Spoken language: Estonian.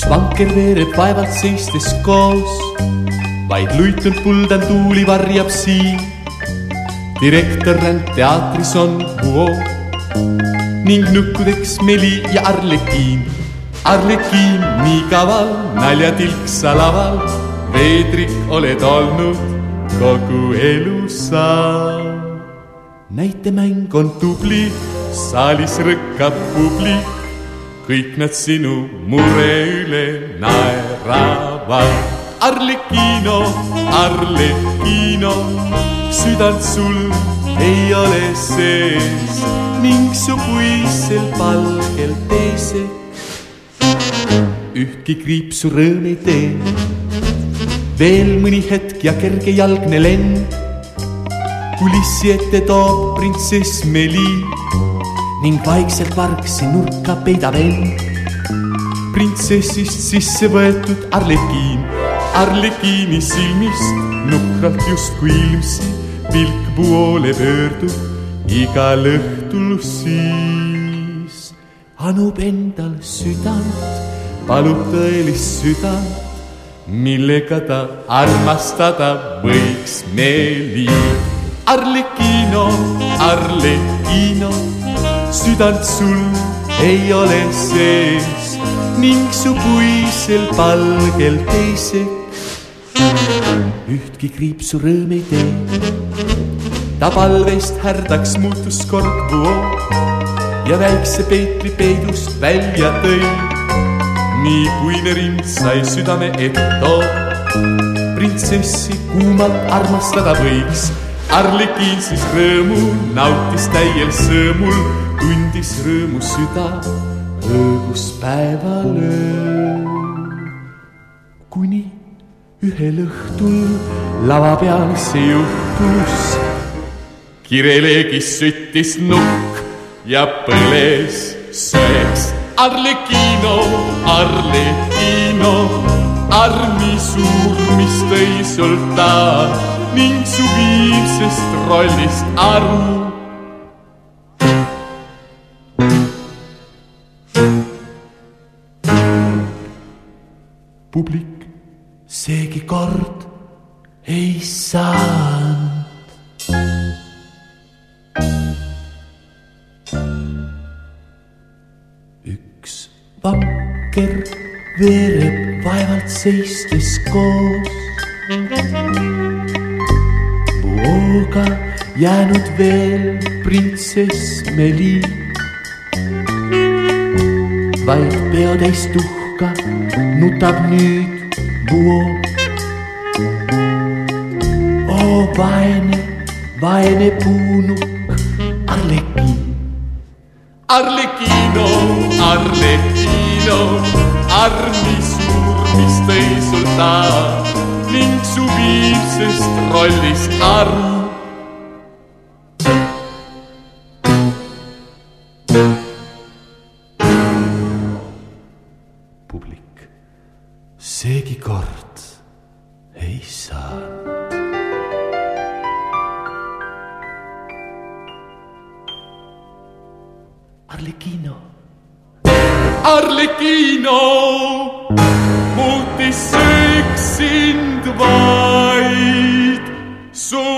vanker veereb vaevalt seistes koos, vaid luitunud puldan tuuli varjab siin. Direktor ränd teatris on huo ning nukkudeks Meli ja Arlekiin. Arlekiin nii kaval, naljatilksa laval, veedrik oled olnud kogu elu sa. Näitemäng on tubli, saalis rõkkab publik, kõik nad sinu mure üle naeravad. Arlekiino, Arlekiino, südant sul ei ole sees ning su puisel palgel teiseks ühtki kriipsu rõõm ei tee. Veel mõni hetk ja kergejalgne lend kulissi ette toob printsess Meli ning vaikselt vargsi nurka peidab end printsessist sisse võetud Arlekiin. Arlekiini silmist nukralt justkui ilmsi pilk poole pöördub igal õhtul siis. Anub endal südant, palub tõelist südant, millega ta armastada võiks Meli. Arlekiino, Arlekiino, südant sul ei ole sees ning su puisel palgel teiseks ühtki kriipsu rõõm ei tee. Ta palveist härdaks muutus kord vuo ja väikse Peetri peidust välja tõi. Nii puine rind sai südame etto, printsessi kuumalt armastada võiks. Arlekiin siis rõõmu nautis täiel sõõmul, tundis rõõmu süda õõguspäeval ööl. Kuni ühel õhtul lava peal see juhtus, kireleegis süttis nukk ja põles söeks. Arlekiino, Arlekiino, armi suur, mis tõi sulta ning su viimsest rollist aru. Publik seegi kord ei saanud. Üks vanker veereb vaevalt seistes koos, puuga jäänud veel printsess Meli. Vaid peotäis tuhka nutab nüüd vuo. Oo vaene, vaene puunuk Arlekiin. Arlekiino, Arlekiino, armi suur, mis tõi sulta ning su viimsest rollist aru. Publik seegi kord ei saa. Arlekiino, Arlekiino muutis sööks sind vaid su